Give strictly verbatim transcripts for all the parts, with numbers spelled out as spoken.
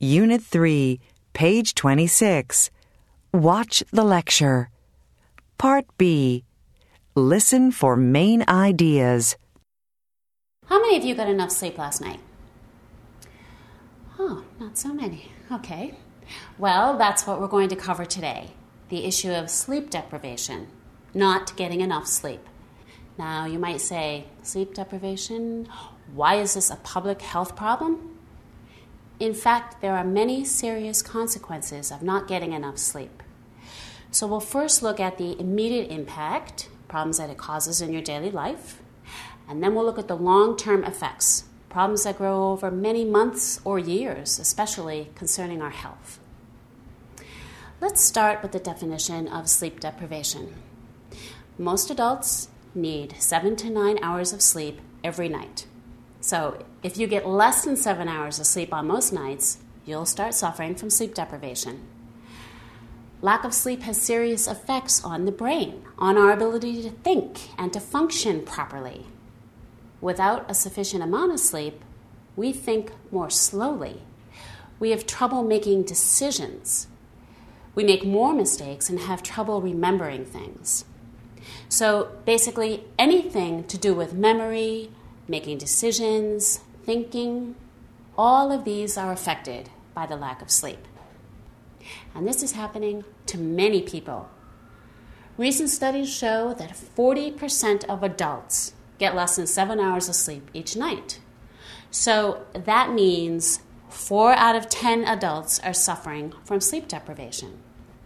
Unit three, page twenty-six. Watch the lecture. Part B. Listen for main ideas. How many of you got enough sleep last night? Oh, not so many. Okay. Well, that's what we're going to cover today. The issue of sleep deprivation, not getting enough sleep. Now, you might say, sleep deprivation? Why is this a public health problem? In fact, there are many serious consequences of not getting enough sleep. So we'll first look at the immediate impact, problems that it causes in your daily life, and then we'll look at the long-term effects, problems that grow over many months or years, especially concerning our health. Let's start with the definition of sleep deprivation. Most adults need seven to nine hours of sleep every night. So if you get less than seven hours of sleep on most nights, you'll start suffering from sleep deprivation. Lack of sleep has serious effects on the brain, on our ability to think and to function properly. Without a sufficient amount of sleep, we think more slowly. We have trouble making decisions. We make more mistakes and have trouble remembering things. So basically, anything to do with memory, making decisions, thinking, all of these are affected by the lack of sleep. And this is happening to many people. Recent studies show that forty percent of adults get less than seven hours of sleep each night. So that means four out of ten adults are suffering from sleep deprivation.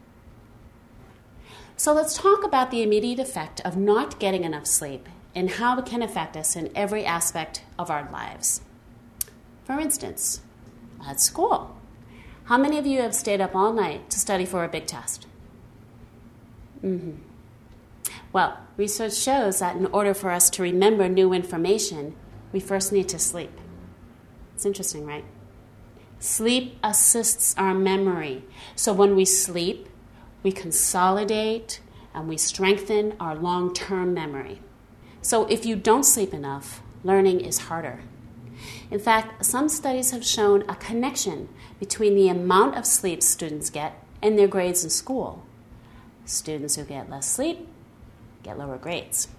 So let's talk about the immediate effect of not getting enough sleep and how it can affect us in every aspect of our lives. For instance, at school. How many of you have stayed up all night to study for a big test? Mm-hmm. Well, research shows that in order for us to remember new information, we first need to sleep. It's interesting, right? Sleep assists our memory. So when we sleep, we consolidate and we strengthen our long-term memory. So if you don't sleep enough, learning is harder. In fact, some studies have shown a connection between the amount of sleep students get and their grades in school. Students who get less sleep get lower grades.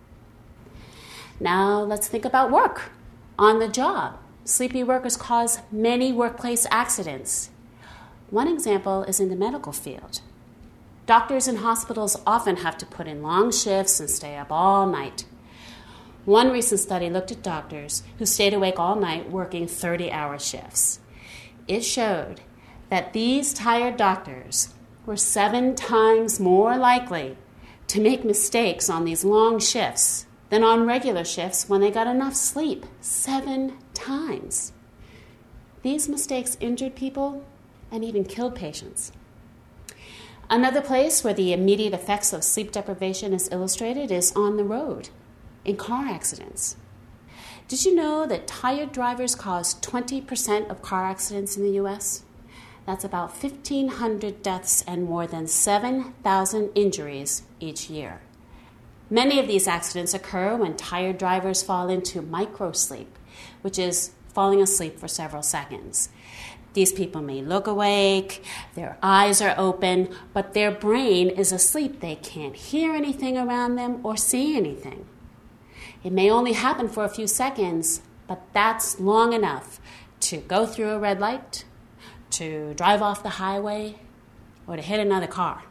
Now let's think about work. On the job, sleepy workers cause many workplace accidents. One example is in the medical field. Doctors in hospitals often have to put in long shifts and stay up all night. One recent study looked at doctors who stayed awake all night working thirty-hour shifts. It showed that these tired doctors were seven times more likely to make mistakes on these long shifts than on regular shifts when they got enough sleep. Seven times. These mistakes injured people and even killed patients. Another place where the immediate effects of sleep deprivation is illustrated is on the road, in car accidents. Did you know that tired drivers cause twenty percent of car accidents in the U S? That's about fifteen hundred deaths and more than seven thousand injuries each year. Many of these accidents occur when tired drivers fall into microsleep, which is falling asleep for several seconds. These people may look awake, their eyes are open, but their brain is asleep. They can't hear anything around them or see anything. It may only happen for a few seconds, but that's long enough to go through a red light, to drive off the highway, or to hit another car.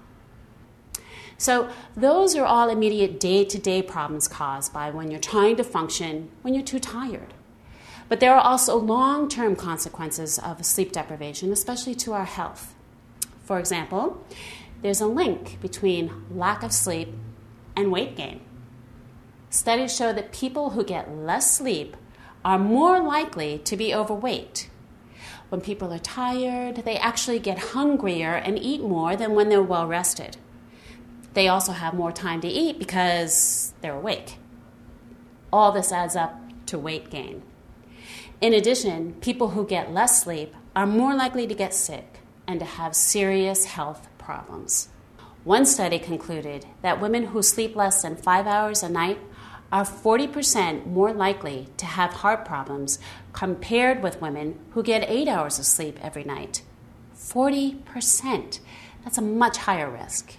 So those are all immediate day-to-day problems caused by when you're trying to function when you're too tired. But there are also long-term consequences of sleep deprivation, especially to our health. For example, there's a link between lack of sleep and weight gain. Studies show that people who get less sleep are more likely to be overweight. When people are tired, they actually get hungrier and eat more than when they're well rested. They also have more time to eat because they're awake. All this adds up to weight gain. In addition, people who get less sleep are more likely to get sick and to have serious health problems. One study concluded that women who sleep less than five hours a night are forty percent more likely to have heart problems compared with women who get eight hours of sleep every night. forty percent. That's a much higher risk.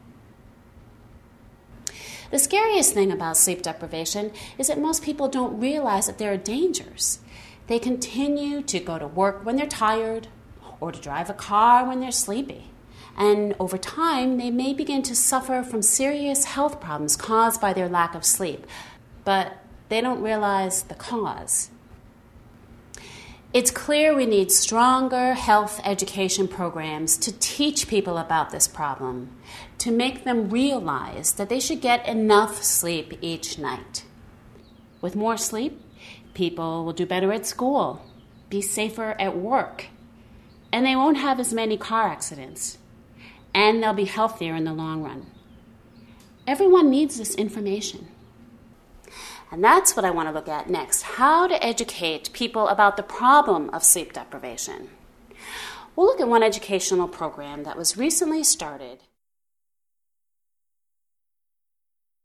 The scariest thing about sleep deprivation is that most people don't realize that there are dangers. They continue to go to work when they're tired or to drive a car when they're sleepy. And over time, they may begin to suffer from serious health problems caused by their lack of sleep, but they don't realize the cause. It's clear we need stronger health education programs to teach people about this problem, to make them realize that they should get enough sleep each night. With more sleep, people will do better at school, be safer at work, and they won't have as many car accidents. And they'll be healthier in the long run. Everyone needs this information. And that's what I want to look at next, how to educate people about the problem of sleep deprivation. We'll look at one educational program that was recently started